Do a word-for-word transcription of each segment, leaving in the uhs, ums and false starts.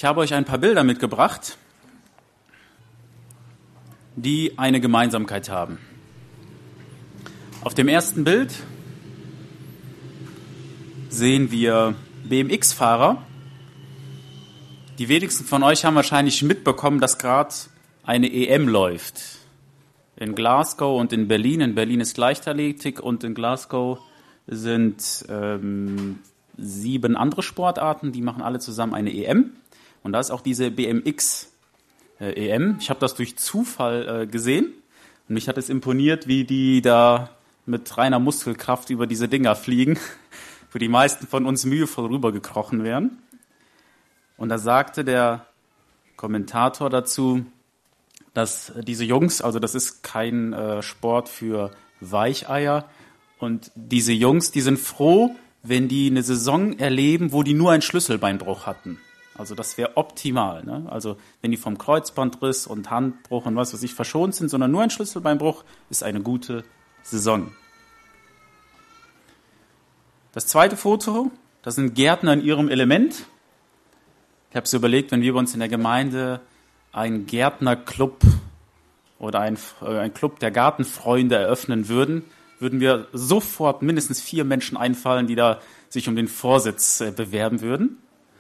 Ich habe euch ein paar Bilder mitgebracht, die eine Gemeinsamkeit haben. Auf dem ersten Bild sehen wir B M X-Fahrer. Die wenigsten von euch haben wahrscheinlich mitbekommen, dass gerade eine E M läuft. In Glasgow und in Berlin. In Berlin ist Leichtathletik und in Glasgow sind ähm, sieben andere Sportarten. Die machen alle zusammen eine E M. Und da ist auch diese B M X-E M. Ich habe das durch Zufall äh, gesehen. Und mich hat es imponiert, wie die da mit reiner Muskelkraft über diese Dinger fliegen, wo die meisten von uns mühevoll rübergekrochen wären. Und da sagte der Kommentator dazu, dass diese Jungs, also das ist kein äh, Sport für Weicheier, und diese Jungs, die sind froh, wenn die eine Saison erleben, wo die nur einen Schlüsselbeinbruch hatten. Also das wäre optimal, ne? Also wenn die vom Kreuzbandriss und Handbruch und was weiß ich verschont sind, sondern nur ein Schlüsselbeinbruch, ist eine gute Saison. Das zweite Foto, das sind Gärtner in ihrem Element. Ich habe so überlegt, wenn wir bei uns in der Gemeinde einen Gärtnerclub oder ein, äh, ein Club der Gartenfreunde eröffnen würden, würden wir sofort mindestens vier Menschen einfallen, die da sich um den Vorsitz äh, bewerben würden.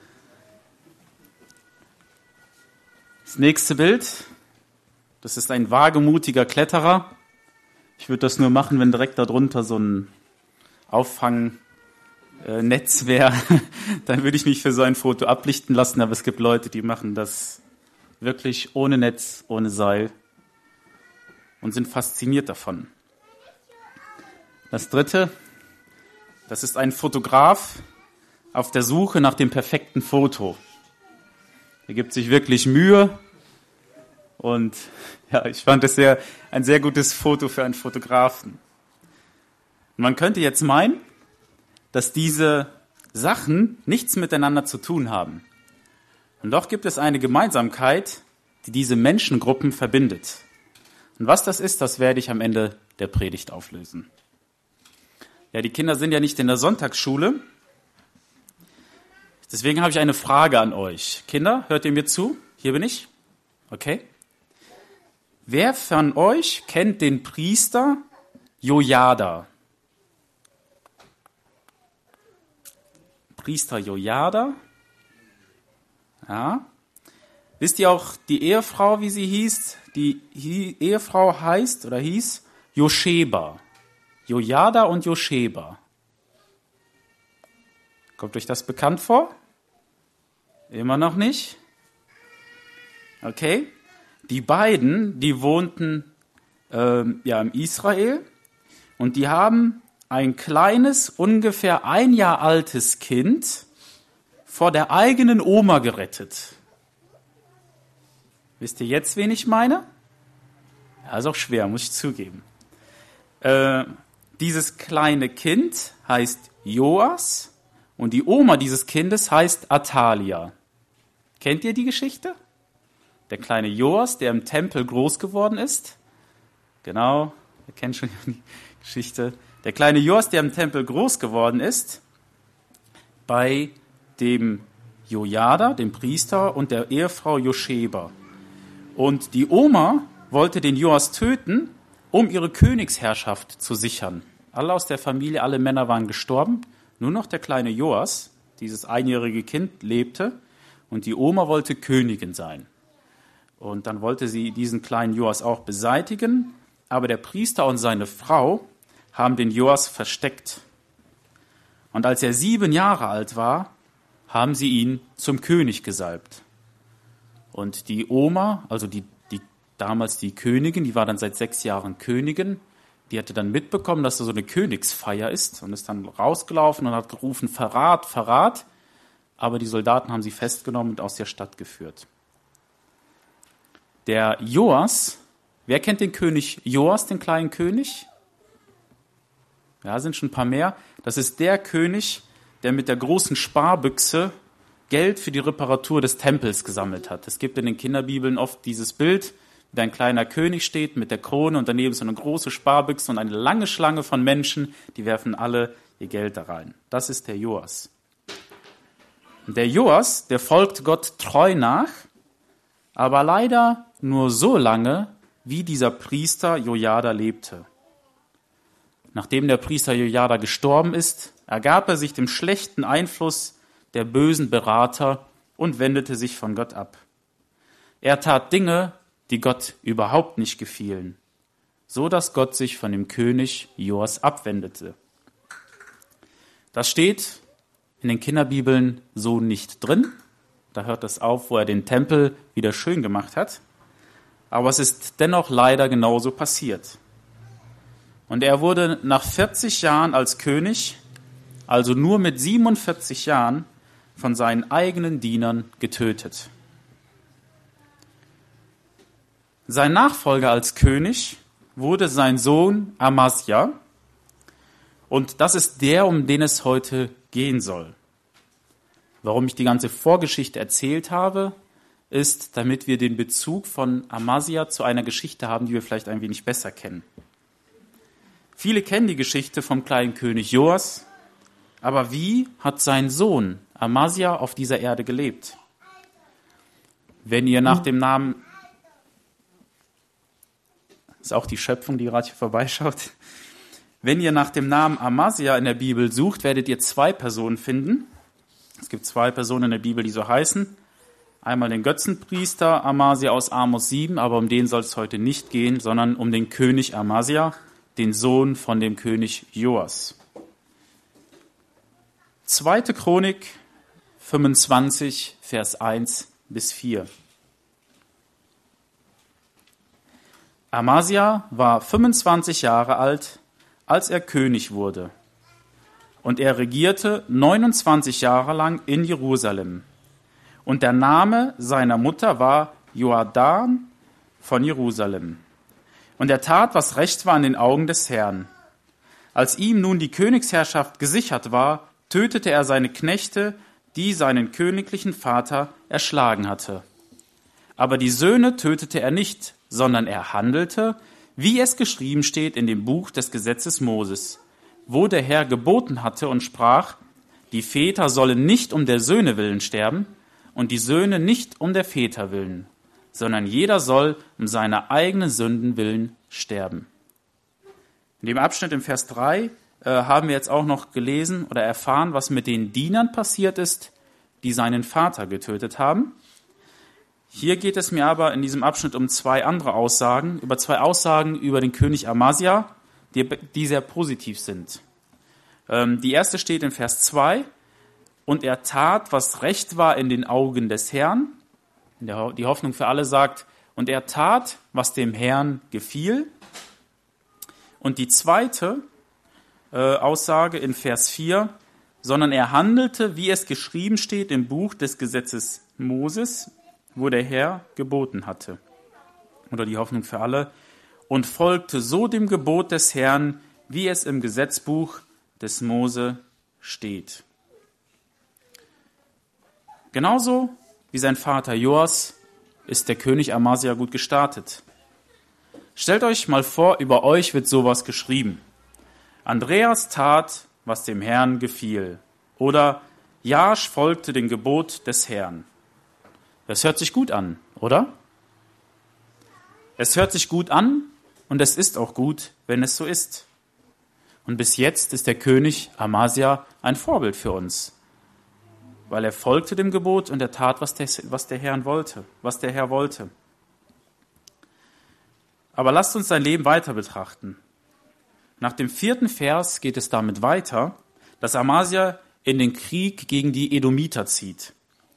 Das nächste Bild, das ist ein wagemutiger Kletterer. Ich würde das nur machen, wenn direkt darunter so ein Auffangnetz wäre. Dann würde ich mich für so ein Foto ablichten lassen, aber es gibt Leute, die machen das wirklich ohne Netz, ohne Seil und sind fasziniert davon. Das dritte, das ist ein Fotograf auf der Suche nach dem perfekten Foto. Er gibt sich wirklich Mühe und ja, ich fand es sehr, ein sehr gutes Foto für einen Fotografen. Und man könnte jetzt meinen, dass diese Sachen nichts miteinander zu tun haben. Und doch gibt es eine Gemeinsamkeit, die diese Menschengruppen verbindet. Und was das ist, das werde ich am Ende der Predigt auflösen. Ja, die Kinder sind ja nicht in der Sonntagsschule. Deswegen habe ich eine Frage an euch. Kinder, hört ihr mir zu? Hier bin ich. Okay. Wer von euch kennt den Priester Jojada? Priester Jojada. Ja. Wisst ihr auch die Ehefrau, wie sie hieß? Die Ehefrau heißt oder hieß Joscheba. Jojada und Joscheba. Kommt euch das bekannt vor? Immer noch nicht? Okay. Die beiden, die wohnten ähm, ja in Israel und die haben ein kleines, ungefähr ein Jahr altes Kind vor der eigenen Oma gerettet. Wisst ihr jetzt, wen ich meine? Ja, ist auch schwer, muss ich zugeben. Äh, dieses kleine Kind heißt Joas und die Oma dieses Kindes heißt Athalia. Kennt ihr die Geschichte? Der kleine Joas, der im Tempel groß geworden ist. Genau, ihr kennt schon die Geschichte. Der kleine Joas, der im Tempel groß geworden ist, bei dem Jojada, dem Priester, und der Ehefrau Joscheba. Und die Oma wollte den Joas töten, um ihre Königsherrschaft zu sichern. Alle aus der Familie, alle Männer waren gestorben. Nur noch der kleine Joas, dieses einjährige Kind, lebte. Und die Oma wollte Königin sein. Und dann wollte sie diesen kleinen Joas auch beseitigen. Aber der Priester und seine Frau haben den Joas versteckt. Und als er sieben Jahre alt war, haben sie ihn zum König gesalbt. Und die Oma, also die, die damals die Königin, die war dann seit sechs Jahren Königin, die hatte dann mitbekommen, dass da so eine Königsfeier ist und ist dann rausgelaufen und hat gerufen, Verrat, Verrat. Aber die Soldaten haben sie festgenommen und aus der Stadt geführt. Der Joas, wer kennt den König Joas, den kleinen König? Ja, sind schon ein paar mehr. Das ist der König, der mit der großen Sparbüchse Geld für die Reparatur des Tempels gesammelt hat. Es gibt in den Kinderbibeln oft dieses Bild, wie ein kleiner König steht mit der Krone und daneben so eine große Sparbüchse und eine lange Schlange von Menschen, die werfen alle ihr Geld da rein. Das ist der Joas. Der Joas, der folgt Gott treu nach, aber leider nur so lange, wie dieser Priester Jojada lebte. Nachdem der Priester Jojada gestorben ist, ergab er sich dem schlechten Einfluss der bösen Berater und wendete sich von Gott ab. Er tat Dinge, die Gott überhaupt nicht gefielen, so dass Gott sich von dem König Joas abwendete. Das steht in den Kinderbibeln so nicht drin. Da hört es auf, wo er den Tempel wieder schön gemacht hat. Aber es ist dennoch leider genauso passiert. Und er wurde nach vierzig Jahren als König, also nur mit siebenundvierzig Jahren, von seinen eigenen Dienern getötet. Sein Nachfolger als König wurde sein Sohn Amasja. Und das ist der, um den es heute gehen soll. Warum ich die ganze Vorgeschichte erzählt habe, ist, damit wir den Bezug von Amasja zu einer Geschichte haben, die wir vielleicht ein wenig besser kennen. Viele kennen die Geschichte vom kleinen König Joas, aber wie hat sein Sohn Amasja auf dieser Erde gelebt? Wenn ihr nach dem Namen, das ist auch die Schöpfung, die gerade hier vorbeischaut, wenn ihr nach dem Namen Amasja in der Bibel sucht, werdet ihr zwei Personen finden. Es gibt zwei Personen in der Bibel, die so heißen. Einmal den Götzenpriester Amasja aus Amos sieben, aber um den soll es heute nicht gehen, sondern um den König Amasja, den Sohn von dem König Joas. Zweite Chronik fünfundzwanzig, Vers eins bis vier. Amasja war fünfundzwanzig Jahre alt, als er König wurde. Und er regierte neunundzwanzig Jahre lang in Jerusalem. Und der Name seiner Mutter war Joadan von Jerusalem. Und er tat, was recht war in den Augen des Herrn. Als ihm nun die Königsherrschaft gesichert war, tötete er seine Knechte, die seinen königlichen Vater erschlagen hatte. Aber die Söhne tötete er nicht, sondern er handelte, wie es geschrieben steht in dem Buch des Gesetzes Moses, wo der Herr geboten hatte und sprach, die Väter sollen nicht um der Söhne willen sterben und die Söhne nicht um der Väter willen, sondern jeder soll um seine eigenen Sünden willen sterben. In dem Abschnitt im Vers drei äh, haben wir jetzt auch noch gelesen oder erfahren, was mit den Dienern passiert ist, die seinen Vater getötet haben. Hier geht es mir aber in diesem Abschnitt um zwei andere Aussagen, über zwei Aussagen über den König Amasja, die, die sehr positiv sind. Ähm, die erste steht in Vers zwei, und er tat, was recht war in den Augen des Herrn. Der, die Hoffnung für alle sagt, und er tat, was dem Herrn gefiel. Und die zweite äh, Aussage in Vers vier, sondern er handelte, wie es geschrieben steht im Buch des Gesetzes Moses, wo der Herr geboten hatte. Oder die Hoffnung für alle. Und folgte so dem Gebot des Herrn, wie es im Gesetzbuch des Mose steht. Genauso wie sein Vater Joas ist der König Amasja gut gestartet. Stellt euch mal vor, über euch wird sowas geschrieben. Andreas tat, was dem Herrn gefiel. Oder Joasch folgte dem Gebot des Herrn. Das hört sich gut an, oder? Es hört sich gut an und es ist auch gut, wenn es so ist. Und bis jetzt ist der König Amasja ein Vorbild für uns, weil er folgte dem Gebot und er tat, was der, was der Herr wollte, was der Herr wollte. Aber lasst uns sein Leben weiter betrachten. Nach dem vierten Vers geht es damit weiter, dass Amasja in den Krieg gegen die Edomiter zieht.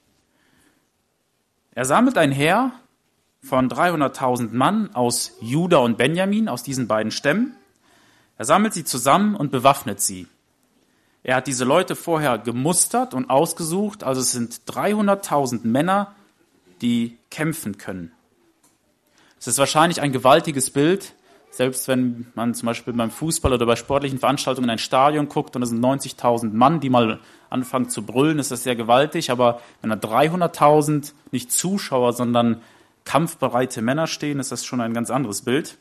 Er sammelt ein Heer von dreihunderttausend Mann aus Juda und Benjamin, aus diesen beiden Stämmen. Er sammelt sie zusammen und bewaffnet sie. Er hat diese Leute vorher gemustert und ausgesucht, also es sind dreihunderttausend Männer, die kämpfen können. Es ist wahrscheinlich ein gewaltiges Bild, selbst wenn man zum Beispiel beim Fußball oder bei sportlichen Veranstaltungen in ein Stadion guckt und es sind neunzigtausend Mann, die mal anfangen zu brüllen, ist das sehr gewaltig, aber wenn da dreihunderttausend nicht Zuschauer, sondern kampfbereite Männer stehen, ist das schon ein ganz anderes Bild.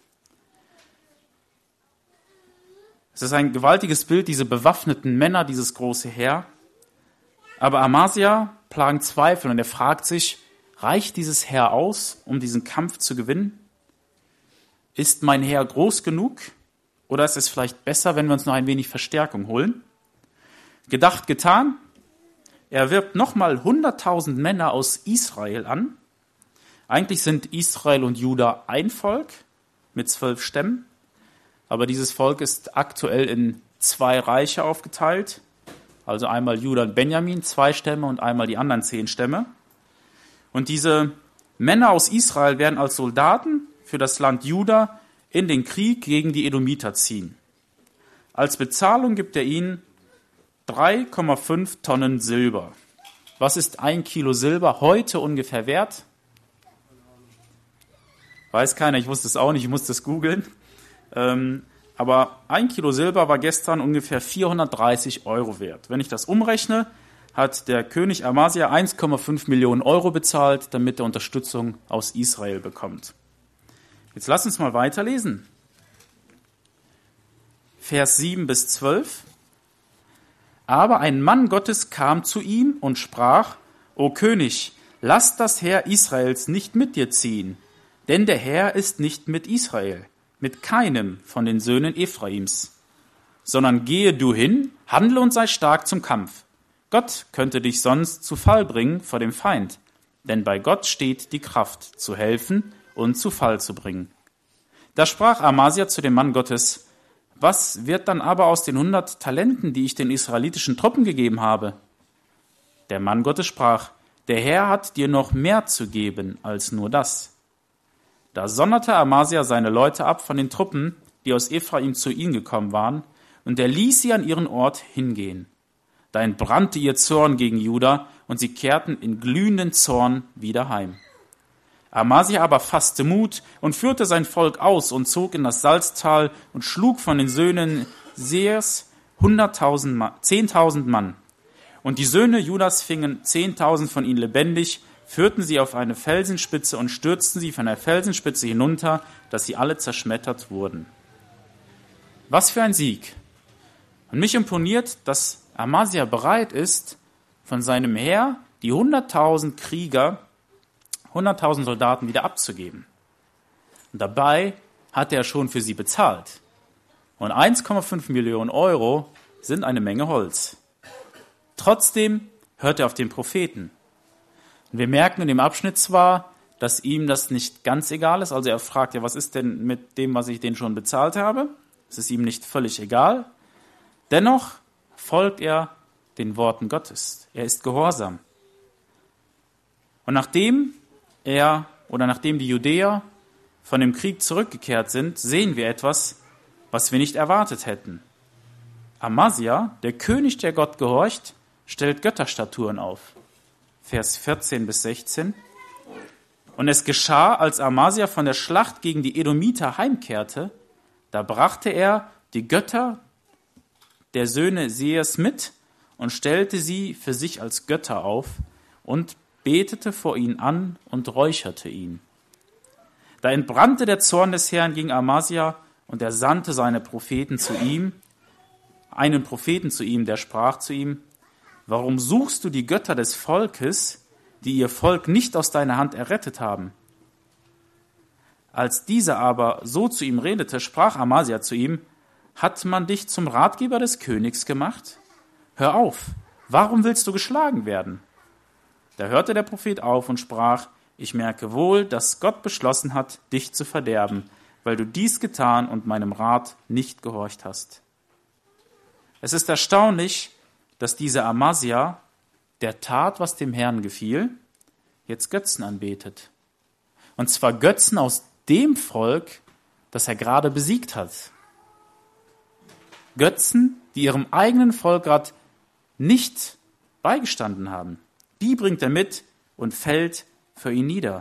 Es ist ein gewaltiges Bild, diese bewaffneten Männer, dieses große Heer. Aber Amasja plagen Zweifel und er fragt sich, reicht dieses Heer aus, um diesen Kampf zu gewinnen? Ist mein Heer groß genug? Oder ist es vielleicht besser, wenn wir uns noch ein wenig Verstärkung holen? Gedacht, getan. Er wirbt nochmal hunderttausend Männer aus Israel an. Eigentlich sind Israel und Juda ein Volk mit zwölf Stämmen. Aber dieses Volk ist aktuell in zwei Reiche aufgeteilt. Also einmal Juda und Benjamin, zwei Stämme, und einmal die anderen zehn Stämme. Und diese Männer aus Israel werden als Soldaten für das Land Juda in den Krieg gegen die Edomiter ziehen. Als Bezahlung gibt er ihnen drei Komma fünf Tonnen Silber. Was ist ein Kilo Silber heute ungefähr wert? Weiß keiner, ich wusste es auch nicht, ich musste es googeln. Ähm, aber ein Kilo Silber war gestern ungefähr vierhundertdreißig Euro wert. Wenn ich das umrechne, hat der König Amasia eins Komma fünf Millionen Euro bezahlt, damit er Unterstützung aus Israel bekommt. Jetzt lass uns mal weiterlesen. Vers sieben bis zwölf. Aber ein Mann Gottes kam zu ihm und sprach, O König, lass das Heer Israels nicht mit dir ziehen, denn der Herr ist nicht mit Israel, mit keinem von den Söhnen Ephraims, sondern gehe du hin, handle und sei stark zum Kampf. Gott könnte dich sonst zu Fall bringen vor dem Feind, denn bei Gott steht die Kraft, zu helfen und zu Fall zu bringen. Da sprach Amasia zu dem Mann Gottes, was wird dann aber aus den hundert Talenten, die ich den israelitischen Truppen gegeben habe? Der Mann Gottes sprach, der Herr hat dir noch mehr zu geben als nur das. Da sonderte Amasia seine Leute ab von den Truppen, die aus Ephraim zu ihm gekommen waren, und er ließ sie an ihren Ort hingehen. Da entbrannte ihr Zorn gegen Juda, und sie kehrten in glühenden Zorn wieder heim. Amasia aber fasste Mut und führte sein Volk aus und zog in das Salztal und schlug von den Söhnen Seers hunderttausend, zehntausend Mann. Und die Söhne Judas fingen zehntausend von ihnen lebendig, führten sie auf eine Felsenspitze und stürzten sie von der Felsenspitze hinunter, dass sie alle zerschmettert wurden. Was für ein Sieg! Und mich imponiert, dass Amasia bereit ist, von seinem Heer die hunderttausend Krieger, hunderttausend Soldaten wieder abzugeben. Und dabei hat er schon für sie bezahlt. Und eins Komma fünf Millionen Euro sind eine Menge Holz. Trotzdem hört er auf den Propheten. Und wir merken in dem Abschnitt zwar, dass ihm das nicht ganz egal ist. Also er fragt ja, was ist denn mit dem, was ich denen schon bezahlt habe? Es ist ihm nicht völlig egal. Dennoch folgt er den Worten Gottes. Er ist gehorsam. Und nachdem er oder nachdem die Judäer von dem Krieg zurückgekehrt sind, sehen wir etwas, was wir nicht erwartet hätten. Amasia, der König, der Gott gehorcht, stellt Götterstatuen auf. Vers vierzehn bis sechzehn. Und es geschah, als Amasia von der Schlacht gegen die Edomiter heimkehrte, da brachte er die Götter der Söhne Seers mit und stellte sie für sich als Götter auf und betete vor ihnen an und räucherte ihn. Da entbrannte der Zorn des Herrn gegen Amasia, und er sandte seine Propheten zu ihm, einen Propheten zu ihm, der sprach zu ihm, warum suchst du die Götter des Volkes, die ihr Volk nicht aus deiner Hand errettet haben? Als dieser aber so zu ihm redete, sprach Amasia zu ihm, hat man dich zum Ratgeber des Königs gemacht? Hör auf, warum willst du geschlagen werden? Da hörte der Prophet auf und sprach, ich merke wohl, dass Gott beschlossen hat, dich zu verderben, weil du dies getan und meinem Rat nicht gehorcht hast. Es ist erstaunlich, dass dieser Amasia, der tat, was dem Herrn gefiel, jetzt Götzen anbetet. Und zwar Götzen aus dem Volk, das er gerade besiegt hat. Götzen, die ihrem eigenen Volk gerade nicht beigestanden haben. Die bringt er mit und fällt für ihn nieder.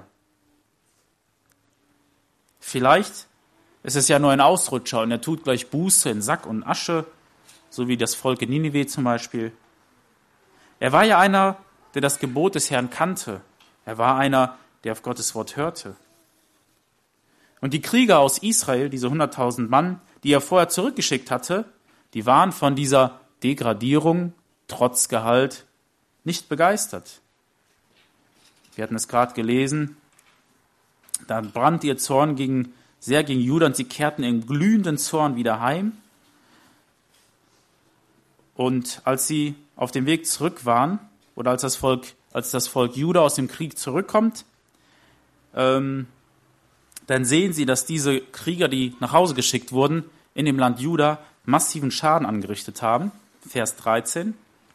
Vielleicht ist es ja nur ein Ausrutscher und er tut gleich Buße in Sack und Asche, so wie das Volk in Ninive zum Beispiel. Er war ja einer, der das Gebot des Herrn kannte. Er war einer, der auf Gottes Wort hörte. Und die Krieger aus Israel, diese hunderttausend Mann, die er vorher zurückgeschickt hatte, die waren von dieser Degradierung, trotz Gehalt, nicht begeistert. Wir hatten es gerade gelesen. Da brannte ihr Zorn gegen, sehr gegen Juda und sie kehrten in glühenden Zorn wieder heim. Und als sie auf dem Weg zurück waren, oder als das Volk, als das Volk Juda aus dem Krieg zurückkommt, ähm, dann sehen sie, dass diese Krieger, die nach Hause geschickt wurden, in dem Land Juda massiven Schaden angerichtet haben. Vers dreizehn.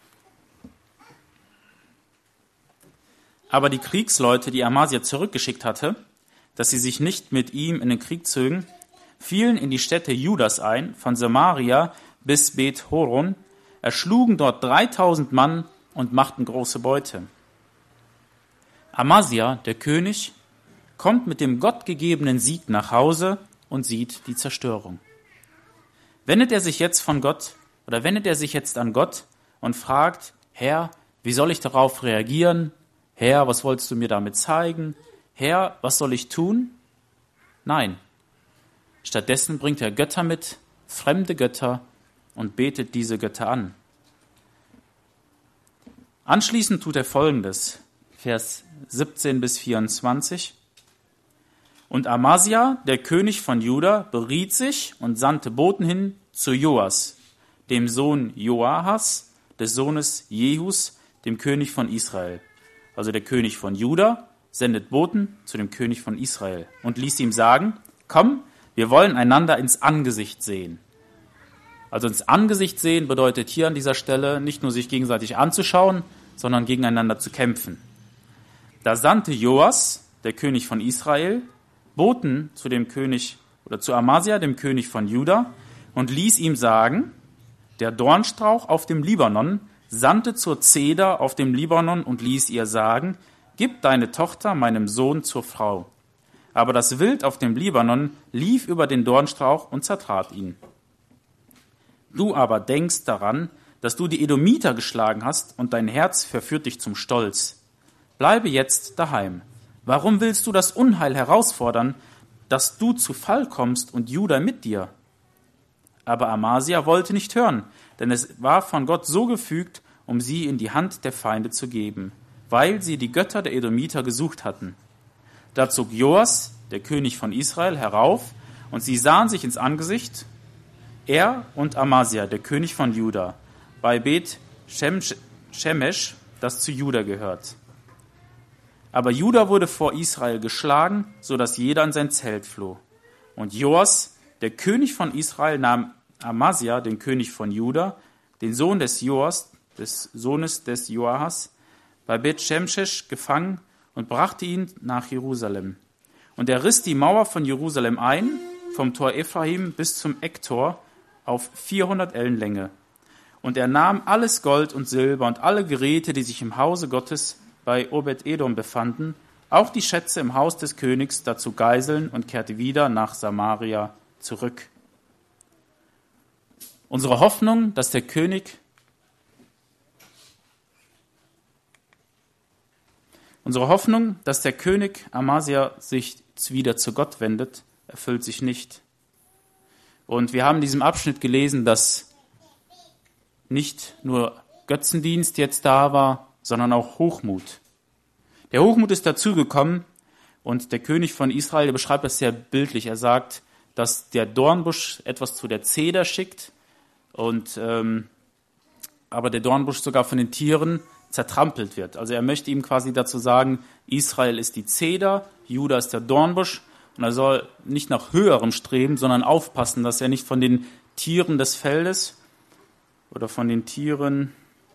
Aber die Kriegsleute, die Amasia zurückgeschickt hatte, dass sie sich nicht mit ihm in den Krieg zögen, fielen in die Städte Judas ein, von Samaria bis Bet-Horon, erschlugen dort dreitausend Mann und machten große Beute. Amasia, der König, kommt mit dem gottgegebenen Sieg nach Hause und sieht die Zerstörung. Wendet er sich jetzt von Gott oder wendet er sich jetzt an Gott und fragt: Herr, wie soll ich darauf reagieren? Herr, was wolltest du mir damit zeigen? Herr, was soll ich tun? Nein. Stattdessen bringt er Götter mit, fremde Götter, und betet diese Götter an. Anschließend tut er Folgendes, Vers siebzehn bis vierundzwanzig. Und Amasia, der König von Juda, beriet sich und sandte Boten hin zu Joas, dem Sohn Joahas, des Sohnes Jehus, dem König von Israel. Also der König von Juda sendet Boten zu dem König von Israel und ließ ihm sagen: Komm, wir wollen einander ins Angesicht sehen. Also ins Angesicht sehen bedeutet hier an dieser Stelle nicht nur sich gegenseitig anzuschauen, sondern gegeneinander zu kämpfen. Da sandte Joas, der König von Israel, Boten zu dem König oder zu Amasia, dem König von Juda, und ließ ihm sagen: Der Dornstrauch auf dem Libanon sandte zur Zeder auf dem Libanon und ließ ihr sagen: Gib deine Tochter meinem Sohn zur Frau. Aber das Wild auf dem Libanon lief über den Dornstrauch und zertrat ihn. Du aber denkst daran, dass du die Edomiter geschlagen hast, und dein Herz verführt dich zum Stolz. Bleibe jetzt daheim. Warum willst du das Unheil herausfordern, dass du zu Fall kommst und Juda mit dir? Aber Amasia wollte nicht hören, denn es war von Gott so gefügt, um sie in die Hand der Feinde zu geben, weil sie die Götter der Edomiter gesucht hatten. Da zog Joas, der König von Israel, herauf, und sie sahen sich ins Angesicht, er und Amasia, der König von Juda, bei Bet Shemesh, das zu Juda gehört. Aber Juda wurde vor Israel geschlagen, so dass jeder in sein Zelt floh. Und Joas, der König von Israel, nahm Amasia, den König von Juda, den Sohn des Joas, des Sohnes des Joahas, bei Bet Shemesh gefangen und brachte ihn nach Jerusalem. Und er riss die Mauer von Jerusalem ein, vom Tor Ephraim bis zum Ecktor, auf vierhundert Ellen Länge. Und er nahm alles Gold und Silber und alle Geräte, die sich im Hause Gottes bei Obed-Edom befanden, auch die Schätze im Haus des Königs, dazu Geiseln, und kehrte wieder nach Samaria zurück. Unsere Hoffnung, dass der König Unsere Hoffnung, dass der König Amasia sich wieder zu Gott wendet, erfüllt sich nicht. Und wir haben in diesem Abschnitt gelesen, dass nicht nur Götzendienst jetzt da war, sondern auch Hochmut. Der Hochmut ist dazugekommen, und der König von Israel, der beschreibt das sehr bildlich. Er sagt, dass der Dornbusch etwas zu der Zeder schickt, und ähm, aber der Dornbusch sogar von den Tieren zertrampelt wird. Also er möchte ihm quasi dazu sagen, Israel ist die Zeder, Juda ist der Dornbusch, und er soll nicht nach höherem streben, sondern aufpassen, dass er nicht von den Tieren des Feldes oder von den Tieren,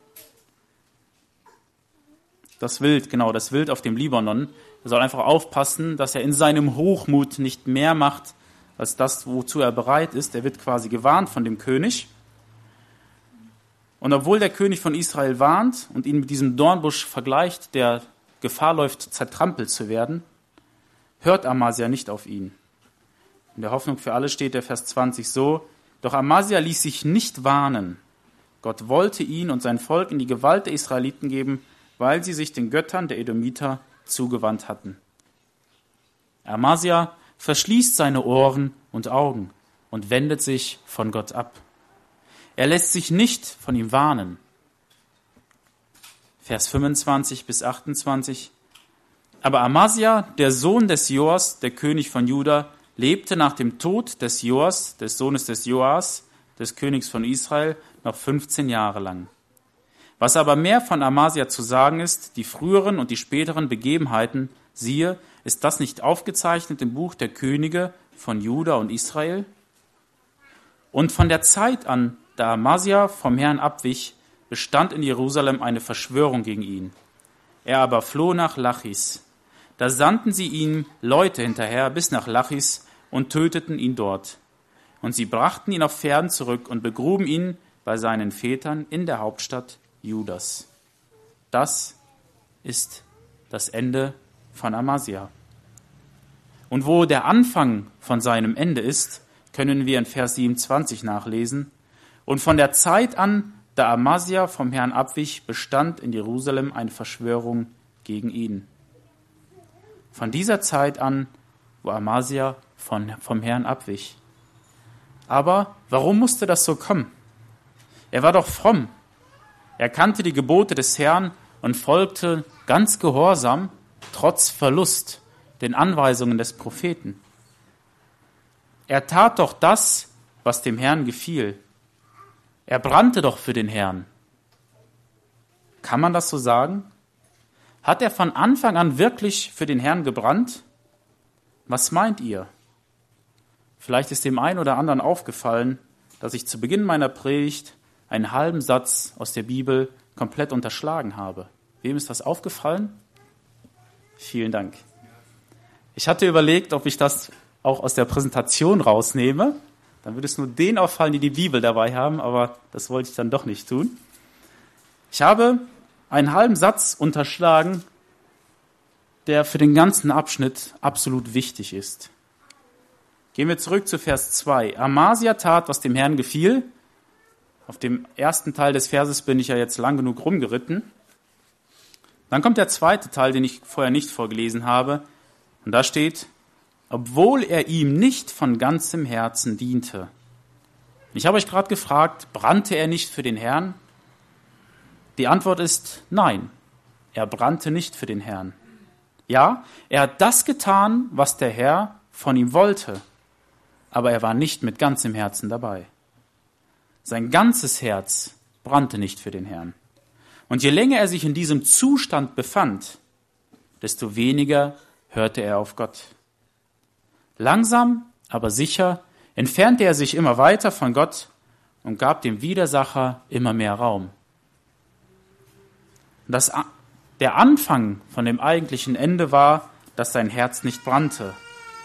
das Wild, genau, das Wild auf dem Libanon, er soll einfach aufpassen, dass er in seinem Hochmut nicht mehr macht, als das, wozu er bereit ist. Er wird quasi gewarnt von dem König. Und obwohl der König von Israel warnt und ihn mit diesem Dornbusch vergleicht, der Gefahr läuft, zertrampelt zu werden, hört Amasia nicht auf ihn. In der Hoffnung für alle steht der Vers zwanzig so: Doch Amasia ließ sich nicht warnen. Gott wollte ihn und sein Volk in die Gewalt der Israeliten geben, weil sie sich den Göttern der Edomiter zugewandt hatten. Amasia verschließt seine Ohren und Augen und wendet sich von Gott ab. Er lässt sich nicht von ihm warnen. Vers fünfundzwanzig bis achtundzwanzig. Aber Amasia, der Sohn des Joas, der König von Juda, lebte nach dem Tod des Joas, des Sohnes des Joas, des Königs von Israel, noch fünfzehn Jahre lang. Was aber mehr von Amasia zu sagen ist, die früheren und die späteren Begebenheiten, siehe, ist das nicht aufgezeichnet im Buch der Könige von Juda und Israel? Und von der Zeit an, da Amasia vom Herrn abwich, bestand in Jerusalem eine Verschwörung gegen ihn. Er aber floh nach Lachis. Da sandten sie ihm Leute hinterher bis nach Lachis und töteten ihn dort. Und sie brachten ihn auf Pferden zurück und begruben ihn bei seinen Vätern in der Hauptstadt Judas. Das ist das Ende von Amasia. Und wo der Anfang von seinem Ende ist, können wir in Vers siebenundzwanzig nachlesen. Und von der Zeit an, da Amasia vom Herrn abwich, bestand in Jerusalem eine Verschwörung gegen ihn. Von dieser Zeit an, wo Amasia von, vom Herrn abwich. Aber warum musste das so kommen? Er war doch fromm. Er kannte die Gebote des Herrn und folgte ganz gehorsam, trotz Verlust, den Anweisungen des Propheten. Er tat doch das, was dem Herrn gefiel. Er brannte doch für den Herrn. Kann man das so sagen? Hat er von Anfang an wirklich für den Herrn gebrannt? Was meint ihr? Vielleicht ist dem einen oder anderen aufgefallen, dass ich zu Beginn meiner Predigt einen halben Satz aus der Bibel komplett unterschlagen habe. Wem ist das aufgefallen? Vielen Dank. Ich hatte überlegt, ob ich das auch aus der Präsentation rausnehme. Dann würde es nur denen auffallen, die die Bibel dabei haben, aber das wollte ich dann doch nicht tun. Ich habe einen halben Satz unterschlagen, der für den ganzen Abschnitt absolut wichtig ist. Gehen wir zurück zu Vers zwei. Amasia tat, was dem Herrn gefiel. Auf dem ersten Teil des Verses bin ich ja jetzt lang genug rumgeritten. Dann kommt der zweite Teil, den ich vorher nicht vorgelesen habe. Und da steht, obwohl er ihm nicht von ganzem Herzen diente. Ich habe euch gerade gefragt, brannte er nicht für den Herrn? Die Antwort ist nein, er brannte nicht für den Herrn. Ja, er hat das getan, was der Herr von ihm wollte, aber er war nicht mit ganzem Herzen dabei. Sein ganzes Herz brannte nicht für den Herrn. Und je länger er sich in diesem Zustand befand, desto weniger hörte er auf Gott. Langsam, aber sicher entfernte er sich immer weiter von Gott und gab dem Widersacher immer mehr Raum. Das, der Anfang von dem eigentlichen Ende war, dass sein Herz nicht brannte.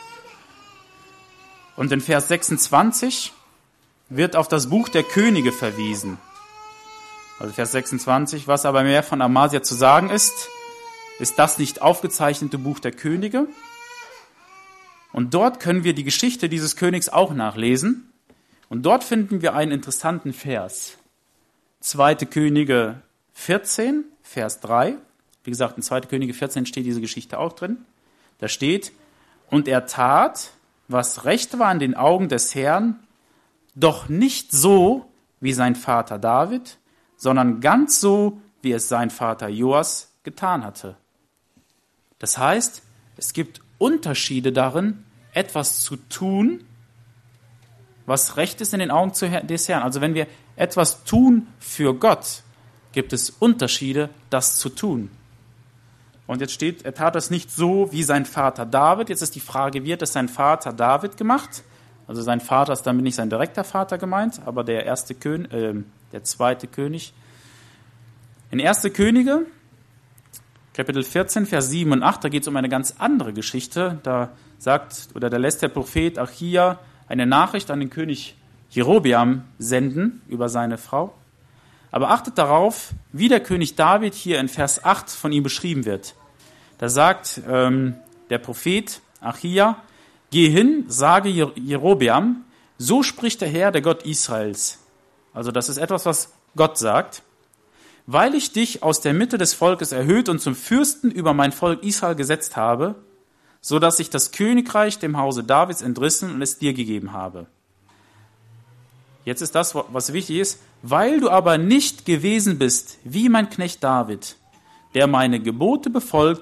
Und in Vers sechsundzwanzig wird auf das Buch der Könige verwiesen. Also Vers sechsundzwanzig, was aber mehr von Amasia zu sagen ist, ist das nicht aufgezeichnete Buch der Könige? Und dort können wir die Geschichte dieses Königs auch nachlesen. Und dort finden wir einen interessanten Vers. zweite Könige vierzehn, Vers drei. Wie gesagt, in zweite Könige vierzehn steht diese Geschichte auch drin. Da steht, und er tat, was recht war in den Augen des Herrn, doch nicht so wie sein Vater David, sondern ganz so, wie es sein Vater Joas getan hatte. Das heißt, es gibt Unterschiede darin, etwas zu tun, was recht ist in den Augen des Herrn. Also wenn wir etwas tun für Gott, gibt es Unterschiede, das zu tun. Und jetzt steht, er tat das nicht so wie sein Vater David. Jetzt ist die Frage, wie hat es sein Vater David gemacht? Also sein Vater ist damit nicht sein direkter Vater gemeint, aber der erste König, äh, der zweite König. In erste Könige, Kapitel vierzehn, Vers sieben und acht, da geht es um eine ganz andere Geschichte. Da sagt, oder da lässt der Prophet Achia eine Nachricht an den König Jerobeam senden über seine Frau. Aber achtet darauf, wie der König David hier in Vers acht von ihm beschrieben wird. Da sagt ähm, der Prophet Achia, geh hin, sage Jerobeam, so spricht der Herr, der Gott Israels. Also das ist etwas, was Gott sagt. Weil ich dich aus der Mitte des Volkes erhöht und zum Fürsten über mein Volk Israel gesetzt habe, so dass ich das Königreich dem Hause Davids entrissen und es dir gegeben habe. Jetzt ist das, was wichtig ist. Weil du aber nicht gewesen bist wie mein Knecht David, der meine Gebote befolgte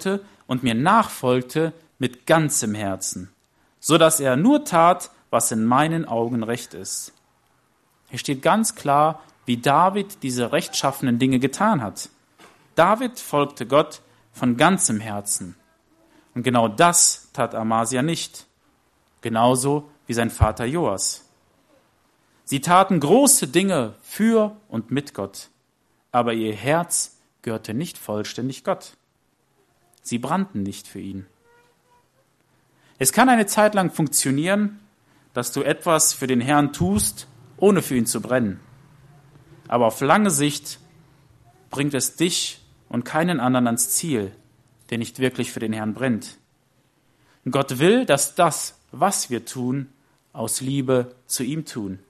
und mir nachfolgte mit ganzem Herzen, so dass er nur tat, was in meinen Augen recht ist. Hier steht ganz klar, wie David diese rechtschaffenen Dinge getan hat. David folgte Gott von ganzem Herzen. Und genau das tat Amasia nicht. Genauso wie sein Vater Joas. Sie taten große Dinge für und mit Gott, aber ihr Herz gehörte nicht vollständig Gott. Sie brannten nicht für ihn. Es kann eine Zeit lang funktionieren, dass du etwas für den Herrn tust, ohne für ihn zu brennen. Aber auf lange Sicht bringt es dich und keinen anderen ans Ziel, der nicht wirklich für den Herrn brennt. Und Gott will, dass das, was wir tun, aus Liebe zu ihm tun.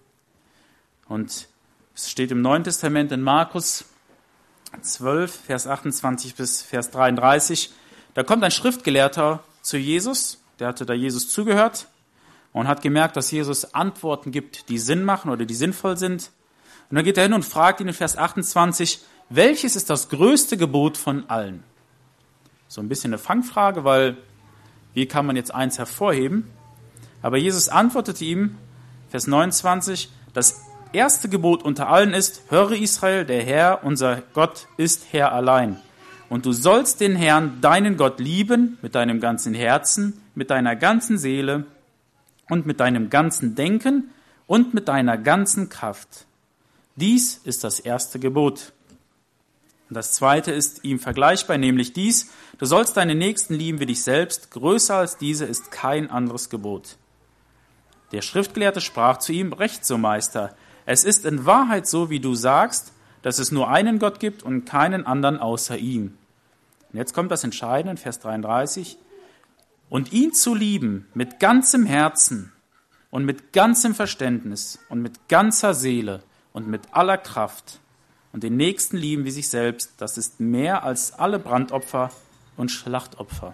Und es steht im Neuen Testament in Markus zwölf, Vers achtundzwanzig bis Vers dreiunddreißig, da kommt ein Schriftgelehrter zu Jesus, der hatte da Jesus zugehört und hat gemerkt, dass Jesus Antworten gibt, die Sinn machen oder die sinnvoll sind. Und dann geht er hin und fragt ihn in Vers achtundzwanzig, welches ist das größte Gebot von allen? So ein bisschen eine Fangfrage, weil wie kann man jetzt eins hervorheben? Aber Jesus antwortete ihm, Vers neunundzwanzig, das erste Gebot unter allen ist, höre Israel, der Herr, unser Gott, ist Herr allein. Und du sollst den Herrn, deinen Gott, lieben mit deinem ganzen Herzen, mit deiner ganzen Seele und mit deinem ganzen Denken und mit deiner ganzen Kraft. Dies ist das erste Gebot. Und das zweite ist ihm vergleichbar, nämlich dies, du sollst deinen Nächsten lieben wie dich selbst, größer als diese ist kein anderes Gebot. Der Schriftgelehrte sprach zu ihm, recht so, Meister, es ist in Wahrheit so, wie du sagst, dass es nur einen Gott gibt und keinen anderen außer ihm. Und jetzt kommt das Entscheidende in Vers dreiunddreißig. Und ihn zu lieben mit ganzem Herzen und mit ganzem Verständnis und mit ganzer Seele und mit aller Kraft und den Nächsten lieben wie sich selbst, das ist mehr als alle Brandopfer und Schlachtopfer.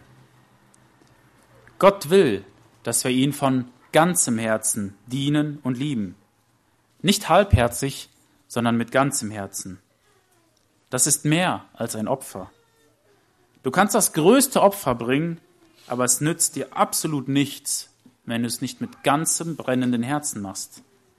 Gott will, dass wir ihn von ganzem Herzen dienen und lieben. Nicht halbherzig, sondern mit ganzem Herzen. Das ist mehr als ein Opfer. Du kannst das größte Opfer bringen, aber es nützt dir absolut nichts, wenn du es nicht mit ganzem brennenden Herzen machst.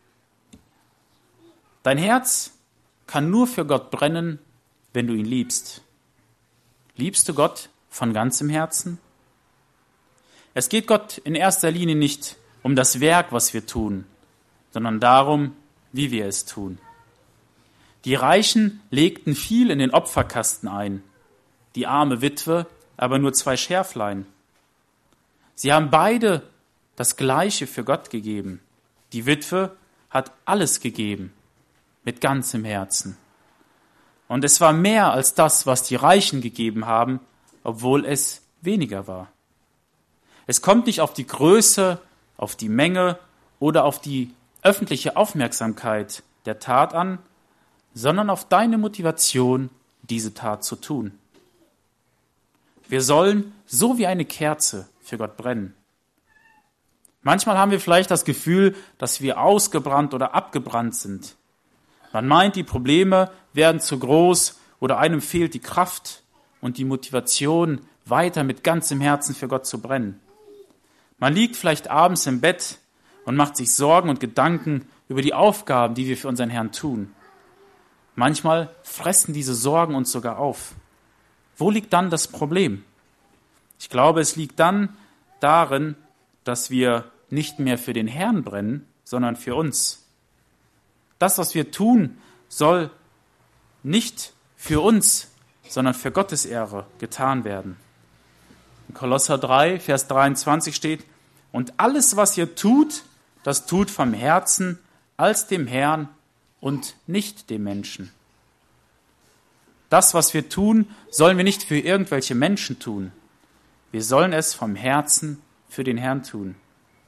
Dein Herz kann nur für Gott brennen, wenn du ihn liebst. Liebst du Gott von ganzem Herzen? Es geht Gott in erster Linie nicht um das Werk, was wir tun, sondern darum, wie wir es tun. Die Reichen legten viel in den Opferkasten ein, die arme Witwe aber nur zwei Schärflein. Sie haben beide das Gleiche für Gott gegeben. Die Witwe hat alles gegeben, mit ganzem Herzen. Und es war mehr als das, was die Reichen gegeben haben, obwohl es weniger war. Es kommt nicht auf die Größe, auf die Menge oder auf die öffentliche Aufmerksamkeit der Tat an, sondern auf deine Motivation, diese Tat zu tun. Wir sollen so wie eine Kerze für Gott brennen. Manchmal haben wir vielleicht das Gefühl, dass wir ausgebrannt oder abgebrannt sind. Man meint, die Probleme werden zu groß oder einem fehlt die Kraft und die Motivation, weiter mit ganzem Herzen für Gott zu brennen. Man liegt vielleicht abends im Bett und macht sich Sorgen und Gedanken über die Aufgaben, die wir für unseren Herrn tun. Manchmal fressen diese Sorgen uns sogar auf. Wo liegt dann das Problem? Ich glaube, es liegt dann darin, dass wir nicht mehr für den Herrn brennen, sondern für uns. Das, was wir tun, soll nicht für uns, sondern für Gottes Ehre getan werden. In Kolosser drei, Vers dreiundzwanzig steht, und alles, was ihr tut, das tut vom Herzen als dem Herrn und nicht dem Menschen. Das, was wir tun, sollen wir nicht für irgendwelche Menschen tun. Wir sollen es vom Herzen für den Herrn tun.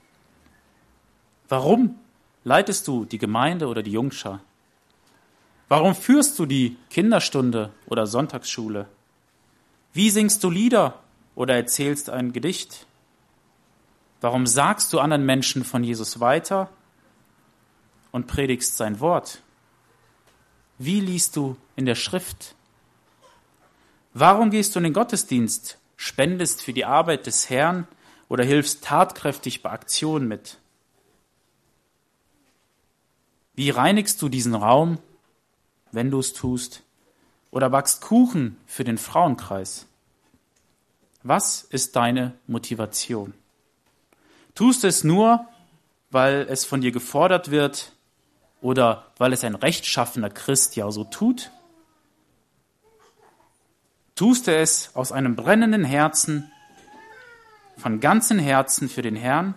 Warum leitest du die Gemeinde oder die Jungschar? Warum führst du die Kinderstunde oder Sonntagsschule? Wie singst du Lieder oder erzählst ein Gedicht? Warum sagst du anderen Menschen von Jesus weiter und predigst sein Wort? Wie liest du in der Schrift? Warum gehst du in den Gottesdienst spendest für die Arbeit des Herrn oder hilfst tatkräftig bei Aktionen mit? Wie reinigst du diesen Raum, wenn du es tust? Oder backst Kuchen für den Frauenkreis? Was ist deine Motivation? Tust du es nur, weil es von dir gefordert wird oder weil es ein rechtschaffener Christ ja so tut? Tust du es aus einem brennenden Herzen, von ganzem Herzen für den Herrn?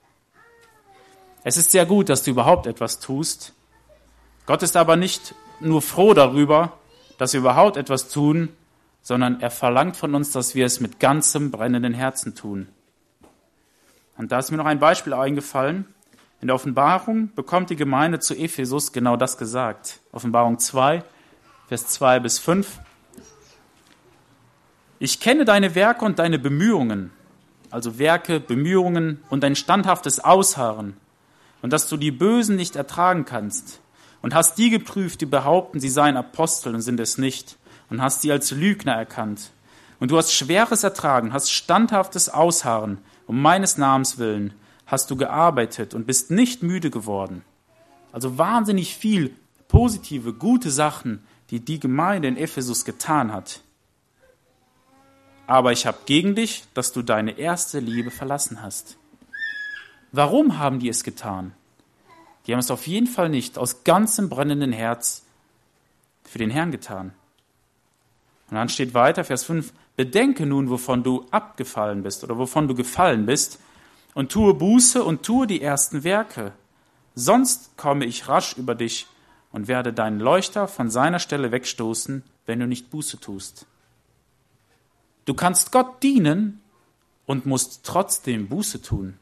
Es ist sehr gut, dass du überhaupt etwas tust. Gott ist aber nicht nur froh darüber, dass wir überhaupt etwas tun, sondern er verlangt von uns, dass wir es mit ganzem brennenden Herzen tun. Und da ist mir noch ein Beispiel eingefallen. In der Offenbarung bekommt die Gemeinde zu Ephesus genau das gesagt. Offenbarung zwei, Vers zwei bis fünf. Ich kenne deine Werke und deine Bemühungen, also Werke, Bemühungen und dein standhaftes Ausharren und dass du die Bösen nicht ertragen kannst und hast die geprüft, die behaupten, sie seien Apostel und sind es nicht und hast die als Lügner erkannt. Und du hast Schweres ertragen, hast standhaftes Ausharren, um meines Namens willen hast du gearbeitet und bist nicht müde geworden. Also wahnsinnig viel positive, gute Sachen, die die Gemeinde in Ephesus getan hat. Aber ich habe gegen dich, dass du deine erste Liebe verlassen hast. Warum haben die es getan? Die haben es auf jeden Fall nicht aus ganzem brennenden Herz für den Herrn getan. Und dann steht weiter, Vers fünf, bedenke nun, wovon du abgefallen bist oder wovon du gefallen bist und tue Buße und tue die ersten Werke. Sonst komme ich rasch über dich und werde deinen Leuchter von seiner Stelle wegstoßen, wenn du nicht Buße tust. Du kannst Gott dienen und musst trotzdem Buße tun.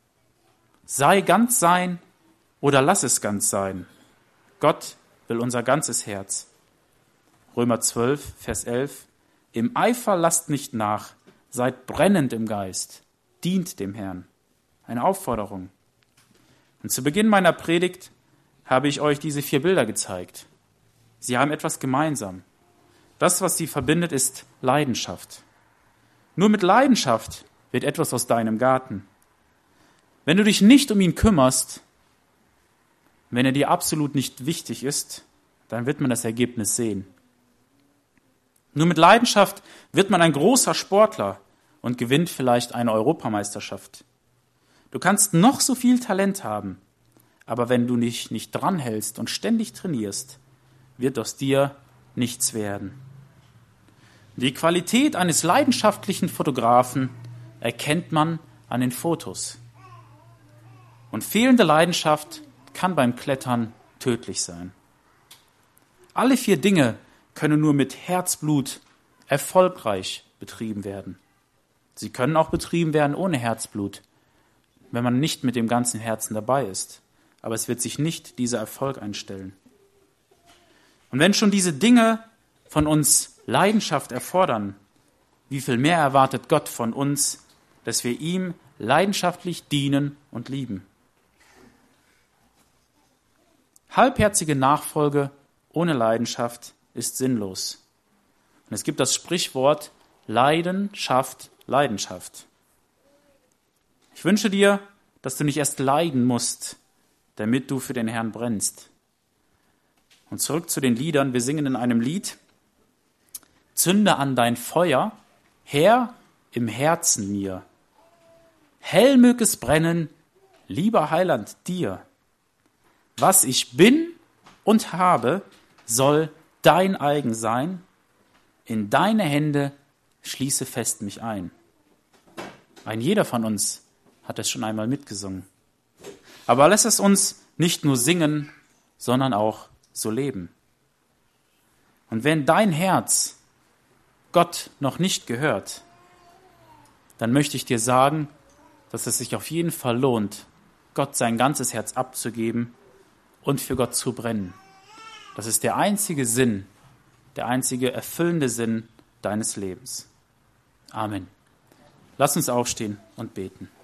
Sei ganz sein oder lass es ganz sein. Gott will unser ganzes Herz. Römer zwölf, Vers elf. Im Eifer lasst nicht nach, seid brennend im Geist, dient dem Herrn. Eine Aufforderung. Und zu Beginn meiner Predigt habe ich euch diese vier Bilder gezeigt. Sie haben etwas gemeinsam. Das, was sie verbindet, ist Leidenschaft. Nur mit Leidenschaft wird etwas aus deinem Garten. Wenn du dich nicht um ihn kümmerst, wenn er dir absolut nicht wichtig ist, dann wird man das Ergebnis sehen. Nur mit Leidenschaft wird man ein großer Sportler und gewinnt vielleicht eine Europameisterschaft. Du kannst noch so viel Talent haben, aber wenn du dich nicht dranhältst und ständig trainierst, wird aus dir nichts werden. Die Qualität eines leidenschaftlichen Fotografen erkennt man an den Fotos. Und fehlende Leidenschaft kann beim Klettern tödlich sein. Alle vier Dinge können nur mit Herzblut erfolgreich betrieben werden. Sie können auch betrieben werden ohne Herzblut, wenn man nicht mit dem ganzen Herzen dabei ist. Aber es wird sich nicht dieser Erfolg einstellen. Und wenn schon diese Dinge von uns Leidenschaft erfordern, wie viel mehr erwartet Gott von uns, dass wir ihm leidenschaftlich dienen und lieben. Halbherzige Nachfolge ohne Leidenschaft ist sinnlos. Und es gibt das Sprichwort Leiden schafft Leidenschaft. Ich wünsche dir, dass du nicht erst leiden musst, damit du für den Herrn brennst. Und zurück zu den Liedern. Wir singen in einem Lied: Zünde an dein Feuer, Herr, im Herzen mir. Hell mög es brennen, lieber Heiland, dir. Was ich bin und habe, soll dein eigen sein. In deine Hände schließe fest mich ein. Ein jeder von uns hat es schon einmal mitgesungen. Aber lass es uns nicht nur singen, sondern auch so leben. Und wenn dein Herz Gott noch nicht gehört, dann möchte ich dir sagen, dass es sich auf jeden Fall lohnt, Gott sein ganzes Herz abzugeben und für Gott zu brennen. Das ist der einzige Sinn, der einzige erfüllende Sinn deines Lebens. Amen. Lass uns aufstehen und beten.